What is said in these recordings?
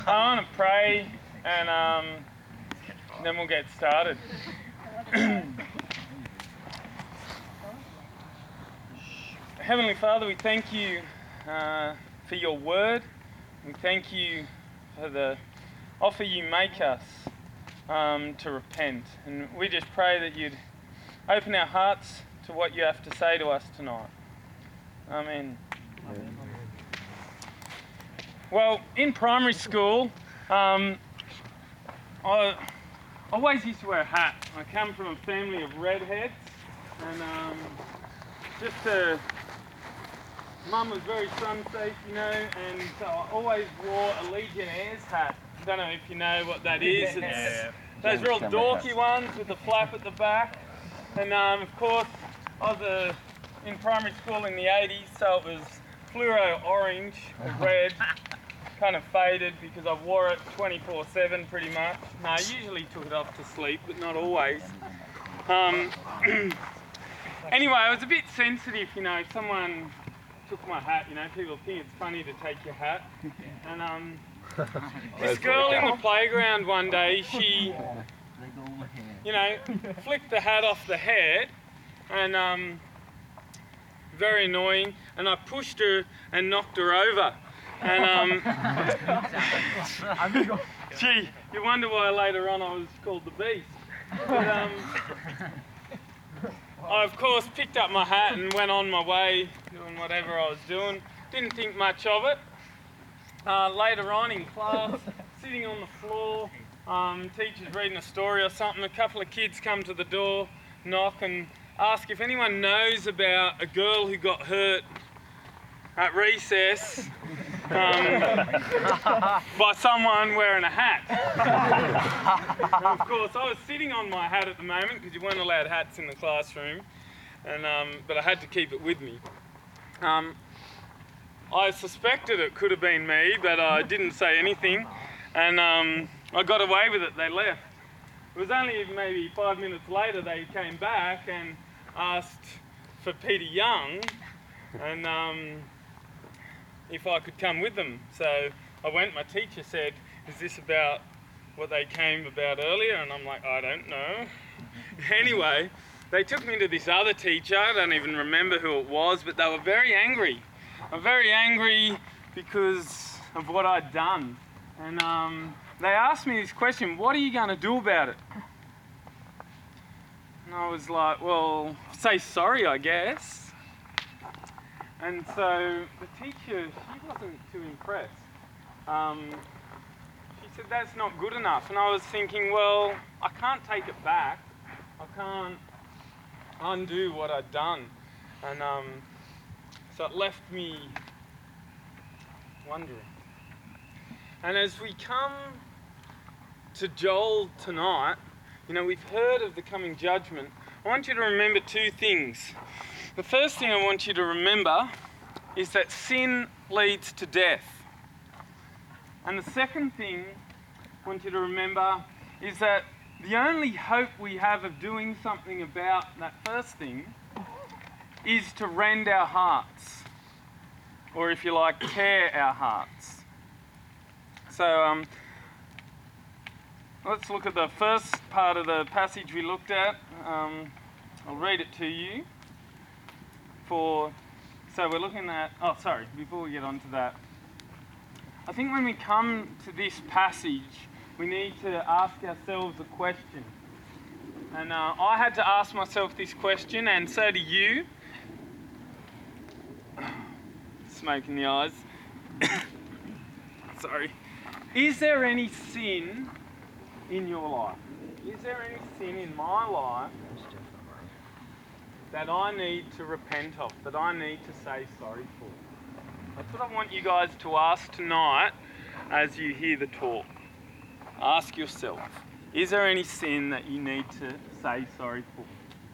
I want to pray and then we'll get started. Heavenly Father, we thank you for your word. We thank you for the offer you make us to repent. And we just pray that you'd open our hearts to what you have to say to us tonight. Amen. Amen. Well, in primary school, I always used to wear a hat. I come from a family of redheads, and Mum was very sun safe, and so I always wore a Legionnaires hat. I don't know if you know what that is. It's those real dorky ones with the flap at the back. And of course, I was in primary school in the 80s, so it was fluoro orange or red. Kind of faded because I wore it 24/7 pretty much. No, I usually took it off to sleep, but not always. Anyway, I was a bit sensitive, if someone took my hat, people think it's funny to take your hat. And this girl in the playground one day, she, flicked the hat off the head, and very annoying, and I pushed her and knocked her over. And gee, you wonder why later on I was called the Beast. But I of course picked up my hat and went on my way doing whatever I was doing. Didn't think much of it. Later on in class, sitting on the floor, teacher's reading a story or something, a couple of kids come to the door, knock and ask if anyone knows about a girl who got hurt at recess by someone wearing a hat. And of course, I was sitting on my hat at the moment because you weren't allowed hats in the classroom, and but I had to keep it with me. I suspected it could have been me, but I didn't say anything, and I got away with it. They left. It was only maybe 5 minutes later they came back and asked for Peter Young, and if I could come with them. So I went, my teacher said, is this about what they came about earlier? And I'm like, I don't know. Anyway, they took me to this other teacher, I don't even remember who it was, but they were very angry. I'm very angry because of what I'd done. And they asked me this question, what are you going to do about it? And I was like, well, say sorry, I guess. And so the teacher, she wasn't too impressed. She said, that's not good enough. And I was thinking, well, I can't take it back. I can't undo what I'd done. And so it left me wondering. And as we come to Joel tonight, we've heard of the coming judgment. I want you to remember two things. The first thing I want you to remember is that sin leads to death. And the second thing I want you to remember is that the only hope we have of doing something about that first thing is to rend our hearts, or if you like, tear our hearts. So let's look at the first part of the passage we looked at. I'll read it to you. So we're looking at, before we get on to that, I think when we come to this passage, we need to ask ourselves a question. And I had to ask myself this question, and so do you. Smoke in the eyes. Sorry. Is there any sin in your life? Is there any sin in my life that I need to repent of, that I need to say sorry for? That's what I want you guys to ask tonight as you hear the talk. Ask yourself, is there any sin that you need to say sorry for?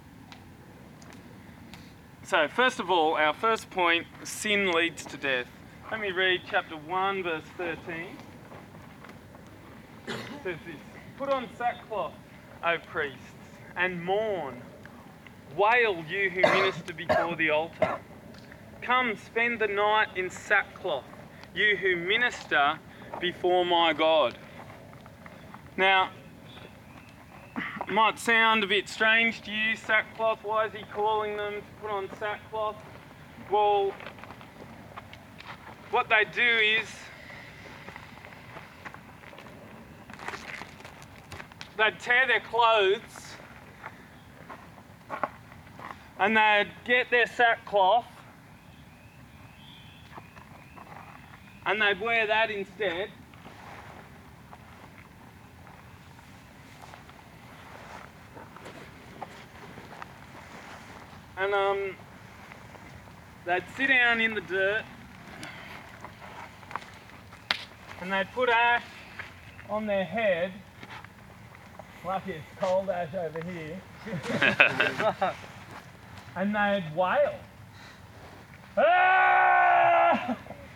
So first of all, our first point, sin leads to death. Let me read chapter 1, verse 13. It says this, put on sackcloth, O priests, and mourn. Wail, you who minister before the altar. Come, spend the night in sackcloth, you who minister before my God. Now, it might sound a bit strange to you, sackcloth. Why is he calling them to put on sackcloth? Well, what they do is they'd tear their clothes and they'd get their sackcloth and they'd wear that instead. And they'd sit down in the dirt and they'd put ash on their head. Lucky it's cold ash over here. And they'd wail. Ah!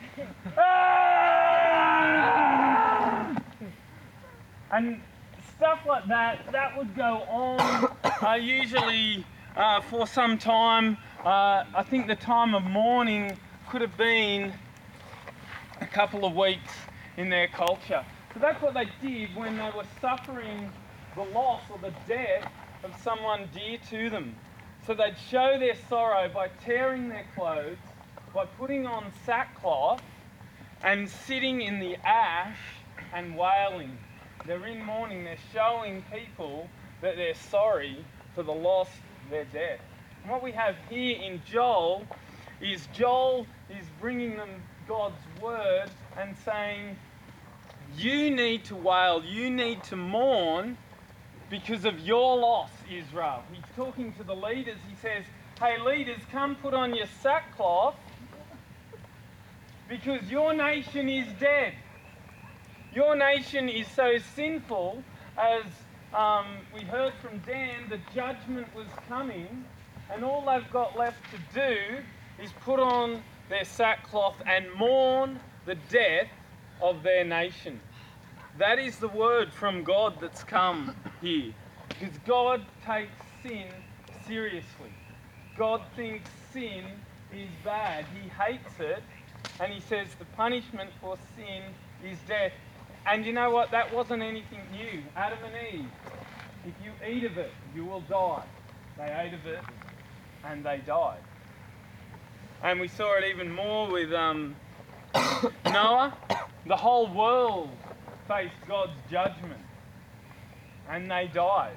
Ah! And stuff like that would go on usually for some time. I think the time of mourning could have been a couple of weeks in their culture. So that's what they did when they were suffering the loss or the death of someone dear to them. So they'd show their sorrow by tearing their clothes, by putting on sackcloth and sitting in the ash and wailing. They're in mourning, they're showing people that they're sorry for the loss of their death. And what we have here in Joel is bringing them God's word and saying, you need to wail, you need to mourn because of your loss, Israel. He's talking to the leaders. He says, hey leaders, come put on your sackcloth because your nation is dead. Your nation is so sinful, as we heard from Dan, the judgment was coming, and all they've got left to do is put on their sackcloth and mourn the death of their nation. That is the word from God that's come here. Because God takes sin seriously. God thinks sin is bad. He hates it. And he says the punishment for sin is death. And you know what? That wasn't anything new. Adam and Eve, if you eat of it, you will die. They ate of it and they died. And we saw it even more with Noah. The whole world faced God's judgment and they died.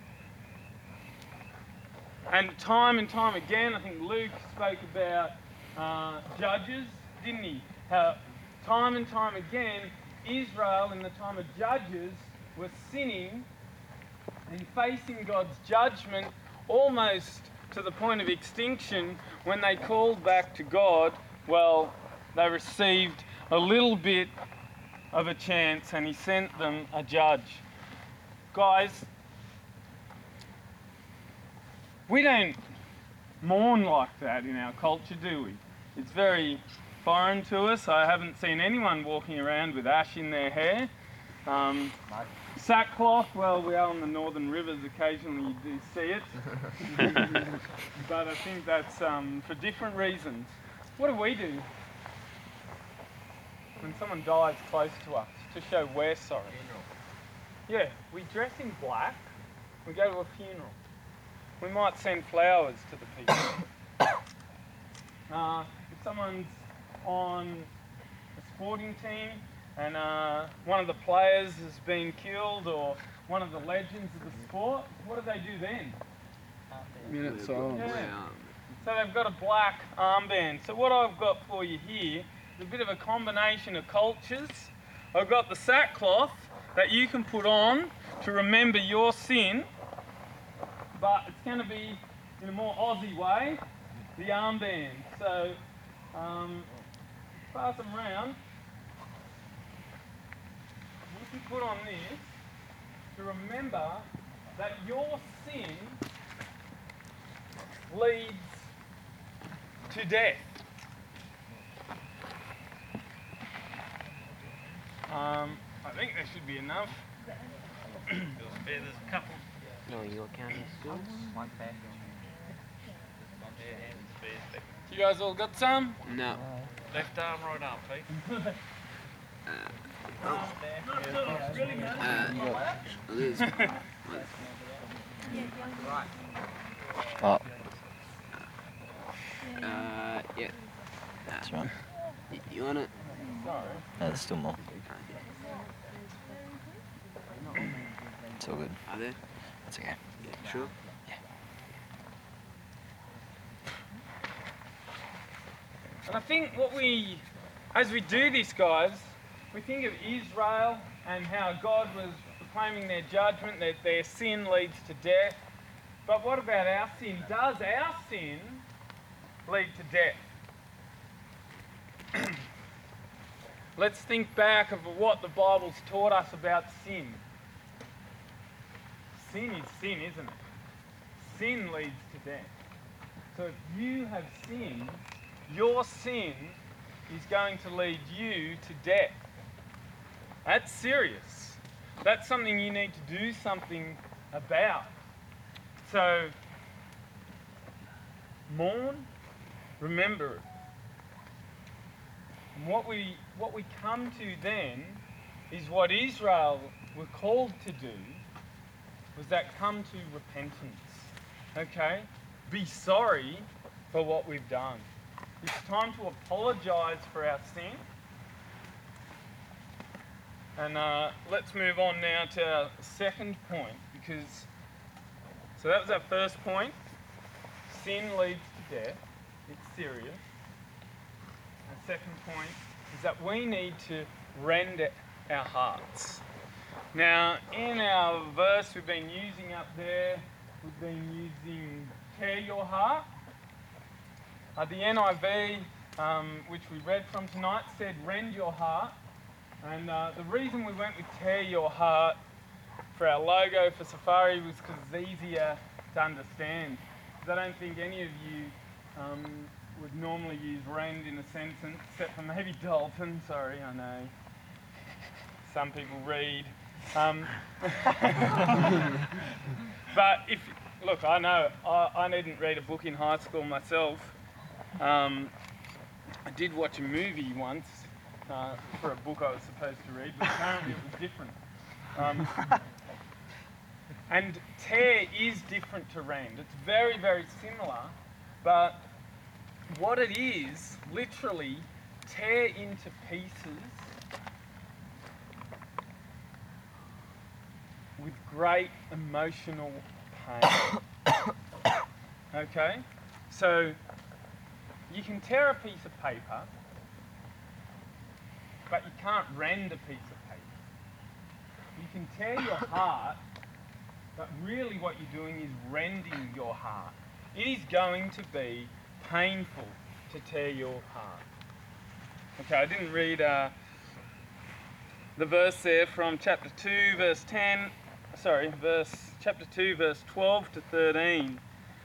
And time again, I think Luke spoke about judges, didn't he? How time and time again, Israel in the time of judges was sinning and facing God's judgment almost to the point of extinction. When they called back to God, well, they received a little bit of a chance and he sent them a judge. Guys, we don't mourn like that in our culture, do we? It's very foreign to us. I haven't seen anyone walking around with ash in their hair. Sackcloth, well, we are on the northern rivers, occasionally you do see it. But I think that's for different reasons. What do? When someone dies close to us, to show we're sorry. Yeah, we dress in black, we go to a funeral. We might send flowers to the people. If someone's on a sporting team and one of the players has been killed or one of the legends of the sport, what do they do then? Minute silence. Yeah. So they've got a black armband. So what I've got for you here is a bit of a combination of cultures. I've got the sackcloth that you can put on to remember your sin, but it's going to be in a more Aussie way, the armband. So pass them round. You can put on this to remember that your sin leads to death. I think there should be enough. There's a couple. No, your counting skills. One pack. You guys all got some? No. Left arm, right arm, Pete. Liz. Oh, Yeah. that's right. You want it? No, there's still more. It's all good. Are there? That's okay. Yeah. Sure? And I think as we do this, guys, we think of Israel and how God was proclaiming their judgment, that their sin leads to death. But what about our sin? Does our sin lead to death? Let's think back of what the Bible's taught us about sin. Sin is sin, isn't it? Sin leads to death. So if you have sinned, your sin is going to lead you to death. That's serious. That's something you need to do something about. So, mourn, remember it. And what we come to then is what Israel were called to do, was that come to repentance. Okay? Be sorry for what we've done. It's time to apologise for our sin. And let's move on now to our second point, because so that was our first point. Sin leads to death. It's serious. Our second point is that we need to rend our hearts. Now, in our verse we've been using up there, we've been using tear your heart. The NIV, which we read from tonight, said rend your heart. And the reason we went with tear your heart for our logo for Safari was because it's easier to understand. Because I don't think any of you would normally use rend in a sentence, except for maybe Dalton. Sorry, I know. Some people read. But look, I know, I didn't read a book in high school myself. I did watch a movie once for a book I was supposed to read, but apparently it was different. And tear is different to rend. It's very, very similar, but what it is, literally, tear into pieces with great emotional pain. Okay? So, you can tear a piece of paper, but you can't rend a piece of paper. You can tear your heart, but really what you're doing is rending your heart. It is going to be painful to tear your heart. Okay, I didn't read the verse there from chapter 2, verse 10. Sorry, chapter 2, verse 12 to 13.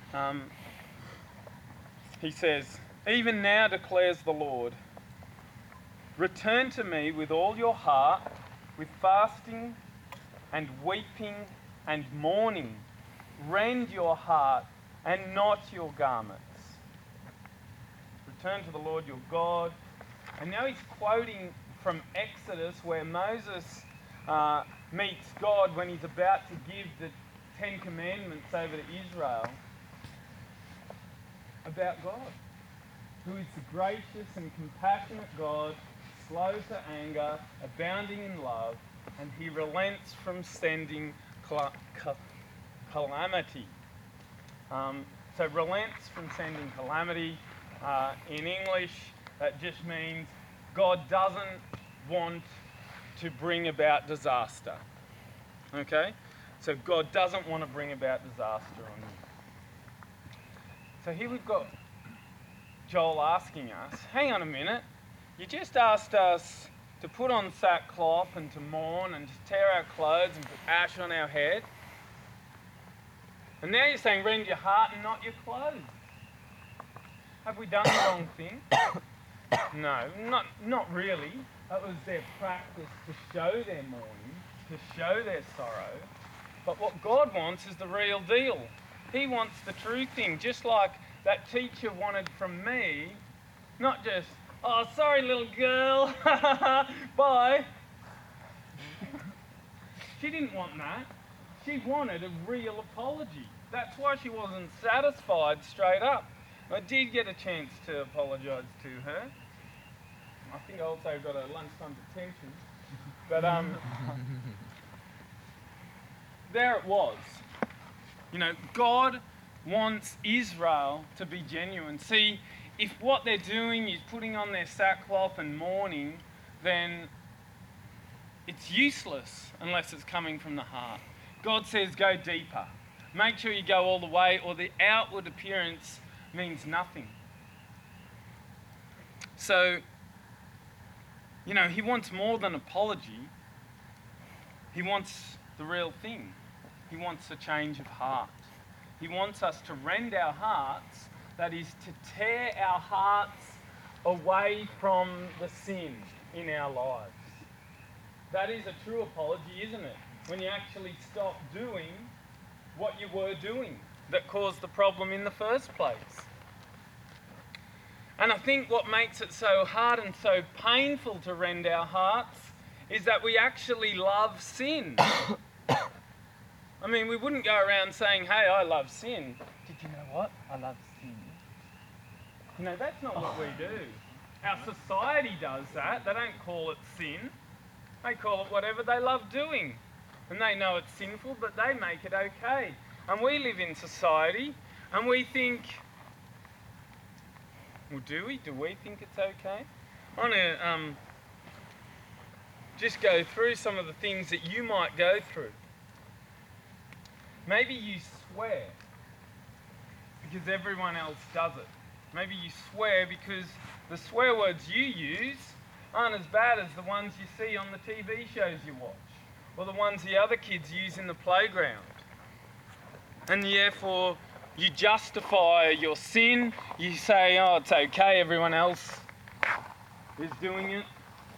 He says, "Even now declares the Lord, return to me with all your heart, with fasting and weeping and mourning. Rend your heart and not your garments. Return to the Lord your God." And now he's quoting from Exodus, where Moses meets God when he's about to give the 10 Commandments over to Israel, about God, who is the gracious and compassionate God, slow to anger, abounding in love, and he relents from sending calamity. So relents from sending calamity. In English, that just means God doesn't want to bring about disaster. Okay? So God doesn't want to bring about disaster on you. So here we've got Joel asking us, hang on a minute, you just asked us to put on sackcloth and to mourn and to tear our clothes and put ash on our head. And now you're saying rend your heart and not your clothes. Have we done the wrong thing? No, not really. That was their practice to show their mourning, to show their sorrow. But what God wants is the real deal. He wants the true thing, just like that teacher wanted from me, not just, oh, sorry little girl, bye. She didn't want that. She wanted a real apology. That's why she wasn't satisfied straight up. I did get a chance to apologise to her. I think I also got a lunchtime detention. But there it was. You know, God wants Israel to be genuine. See, if what they're doing is putting on their sackcloth and mourning, then it's useless unless it's coming from the heart. God says go deeper. Make sure you go all the way, or the outward appearance means nothing. So, you know, he wants more than apology. He wants the real thing. He wants a change of heart. He wants us to rend our hearts, that is, to tear our hearts away from the sin in our lives. That is a true apology, isn't it? When you actually stop doing what you were doing that caused the problem in the first place. And I think what makes it so hard and so painful to rend our hearts is that we actually love sin. I mean, we wouldn't go around saying, hey, I love sin. Did you know what? I love sin. You know, that's not what we do. Our society does that. They don't call it sin. They call it whatever they love doing. And they know it's sinful, but they make it okay. And we live in society, and we think, well, do we? Do we think it's okay? I want to just go through some of the things that you might go through. Maybe you swear because everyone else does it. Maybe you swear because the swear words you use aren't as bad as the ones you see on the TV shows you watch, or the ones the other kids use in the playground. And therefore, you justify your sin. You say, oh, it's okay, everyone else is doing it.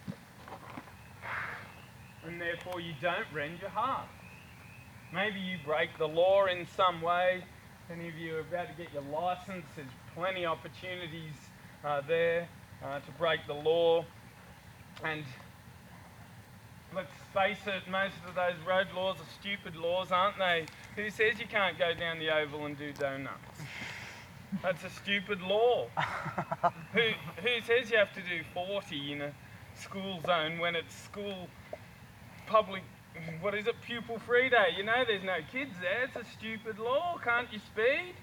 And therefore, you don't rend your heart. Maybe you break the law in some way. Any of you are about to get your license, there's plenty of opportunities there to break the law. And let's face it, most of those road laws are stupid laws, aren't they? Who says you can't go down the oval and do donuts? That's a stupid law. Who says you have to do 40 in a school zone when it's school public, what is it, pupil free day? You know, there's no kids there. It's a stupid law. Can't you speed?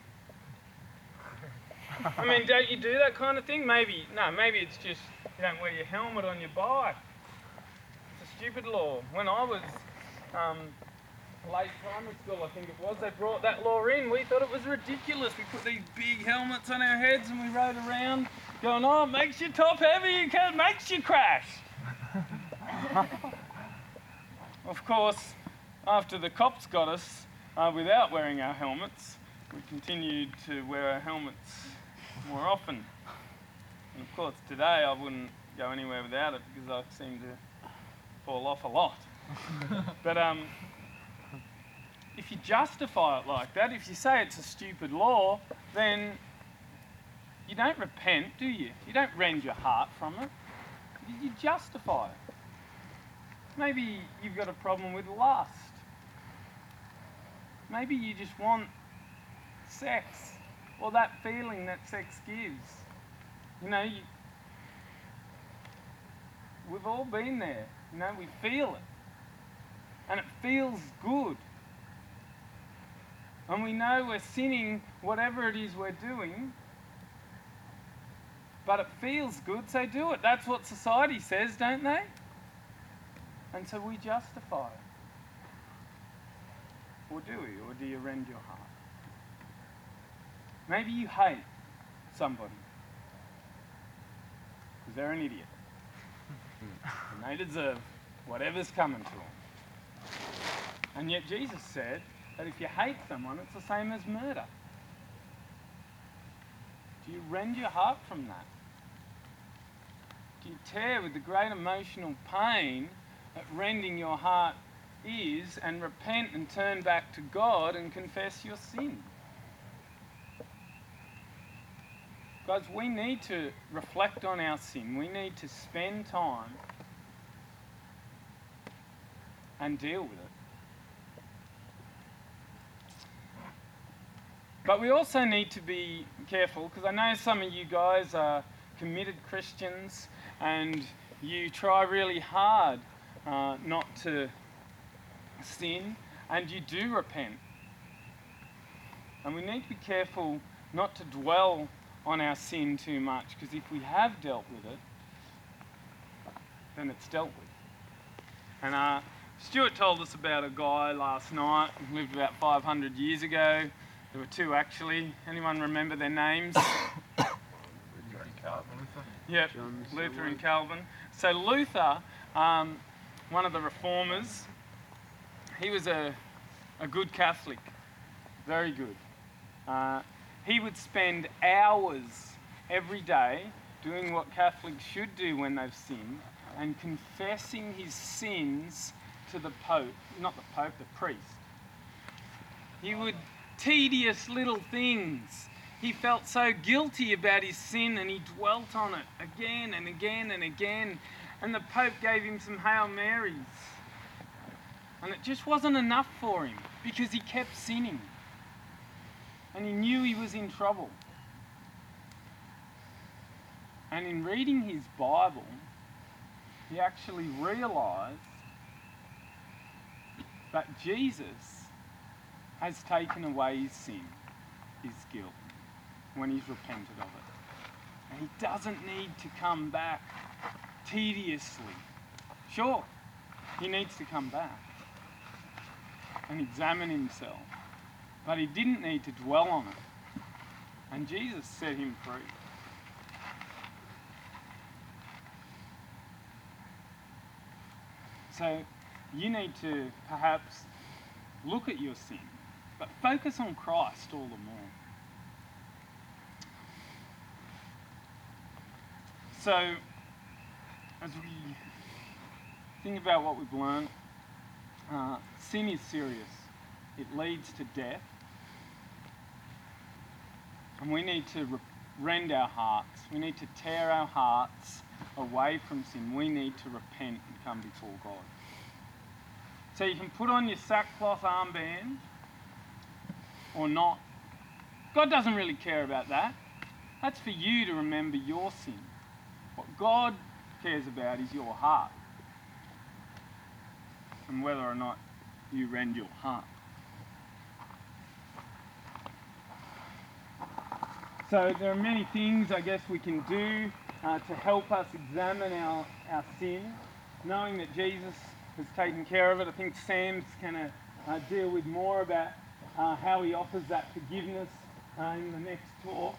I mean, don't you do that kind of thing? Maybe it's just you don't wear your helmet on your bike. It's a stupid law. When I was late primary school, I think it was, they brought that law in. We thought it was ridiculous. We put these big helmets on our heads and we rode around going, oh, it makes your top heavy, it makes you crash. Of course, after the cops got us without wearing our helmets, we continued to wear our helmets more often. And of course, today I wouldn't go anywhere without it because I seem to fall off a lot. But if you justify it like that, if you say it's a stupid law, then you don't repent, do you? You don't rend your heart from it. You justify it. Maybe you've got a problem with lust. Maybe you just want sex, or that feeling that sex gives. You know, we've all been there. You know, we feel it. And it feels good. And we know we're sinning whatever it is we're doing, but it feels good, so do it. That's what society says, don't they? And so we justify it. Or do we? Or do you rend your heart? Maybe you hate somebody because they're an idiot. And they deserve whatever's coming to them. And yet Jesus said that if you hate someone, it's the same as murder. Do you rend your heart from that? Do you tear with the great emotional pain that rending your heart is, and repent and turn back to God and confess your sin? Guys, we need to reflect on our sin. We need to spend time and deal with it. But we also need to be careful, because I know some of you guys are committed Christians and you try really hard not to sin, and you do repent. And we need to be careful not to dwell on our sin too much, because if we have dealt with it, then it's dealt with. And Stuart told us about a guy last night who lived about 500 years ago. There were two actually. Anyone remember their names? Yep, Luther and Calvin. So Luther, one of the reformers, he was a good Catholic, very good. He would spend hours every day doing what Catholics should do when they've sinned, and confessing his sins to the Pope, not the Pope, the priest. He would, tedious little things. He felt so guilty about his sin and he dwelt on it again and again and again. And the Pope gave him some Hail Marys. And it just wasn't enough for him because he kept sinning. And he knew he was in trouble. And in reading his Bible, he actually realised that Jesus has taken away his sin, his guilt, when he's repented of it. And he doesn't need to come back tediously. Sure, he needs to come back and examine himself, but he didn't need to dwell on it. And Jesus set him free. So you need to perhaps look at your sin, but focus on Christ all the more. So, as we think about what we've learned, sin is serious. It leads to death. And we need to rend our hearts. We need to tear our hearts away from sin. We need to repent and come before God. So you can put on your sackcloth armband or not. God doesn't really care about that. That's for you to remember your sin. What God cares about is your heart and whether or not you rend your heart. So there are many things I guess we can do to help us examine our sin, knowing that Jesus has taken care of it. I think Sam's going to deal with more about how he offers that forgiveness in the next talk.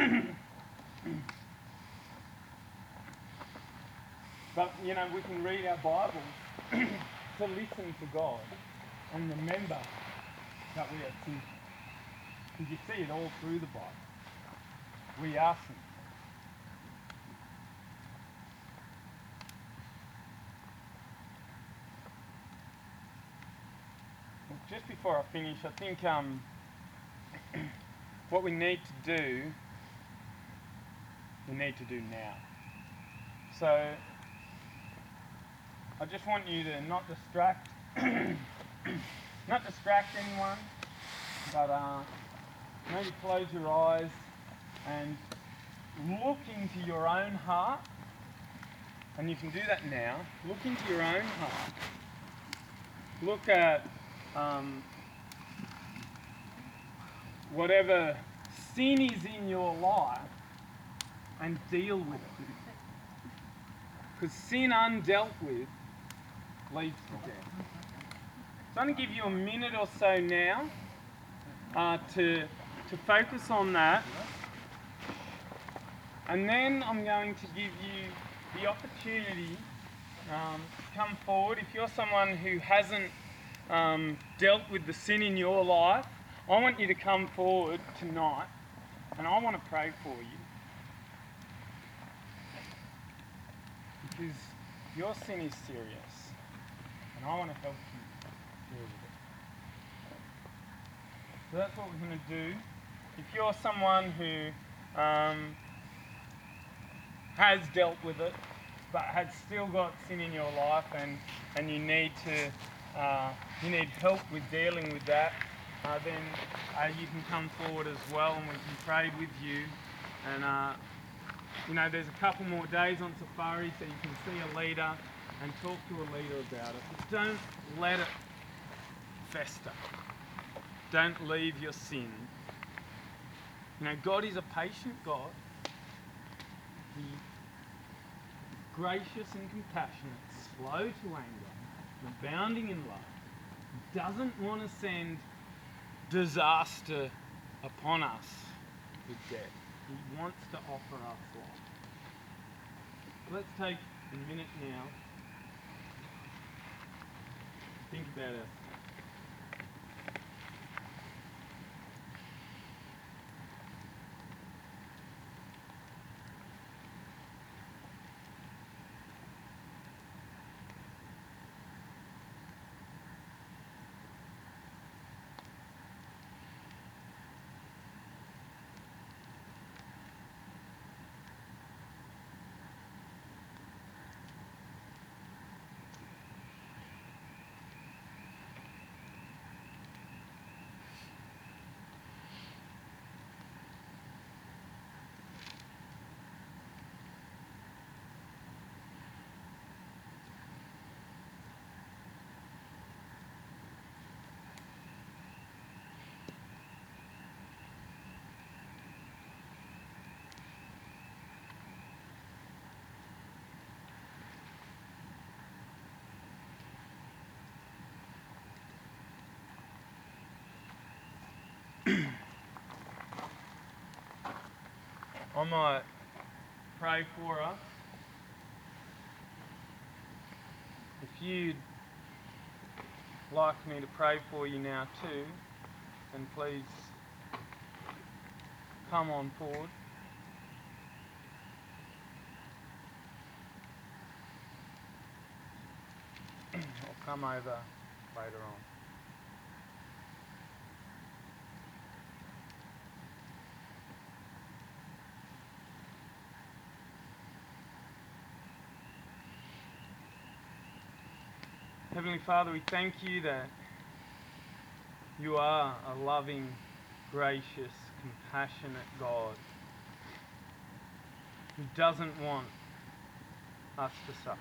But, you know, we can read our Bibles to listen to God and remember that we are sinners. Because you see it all through the Bible. We are sinners. Just before I finish, I think what we need to do, we need to do now. So I just want you to not distract anyone, but maybe close your eyes and look into your own heart. And you can do that now. Look into your own heart. Look at whatever sin is in your life and deal with it. Because sin undealt with leads to death. So I'm going to give you a minute or so now to focus on that. And then I'm going to give you the opportunity to come forward. If you're someone who hasn't dealt with the sin in your life, I want you to come forward tonight and I want to pray for you. Because your sin is serious and I want to help you deal with it. So that's what we're going to do. If you're someone who has dealt with it but has still got sin in your life and you need help with dealing with that, then you can come forward as well and we can pray with you. And there's a couple more days on safari, so you can see a leader and talk to a leader about it. But don't let it fester. Don't leave your sin. God is a patient God. He's gracious and compassionate, slow to anger, abounding in love. He doesn't want to send disaster upon us with death. He wants to offer us life. Let's take a minute now to think about it. I might pray for us. If you'd like me to pray for you now too, then please come on forward. Or come over later on. Heavenly Father, we thank you that you are a loving, gracious, compassionate God who doesn't want us to suffer.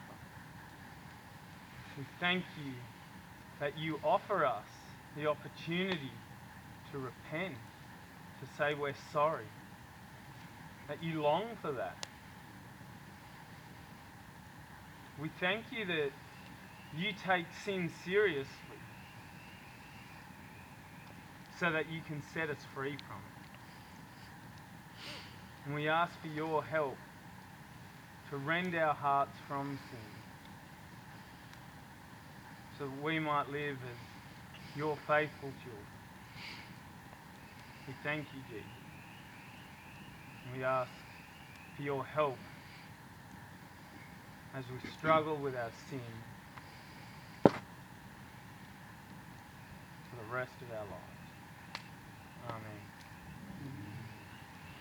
We thank you that you offer us the opportunity to repent, to say we're sorry, that you long for that. We thank you that you take sin seriously so that you can set us free from it. And we ask for your help to rend our hearts from sin so that we might live as your faithful children. We thank you, Jesus. And we ask for your help as we struggle with our sin for the rest of our lives. Amen.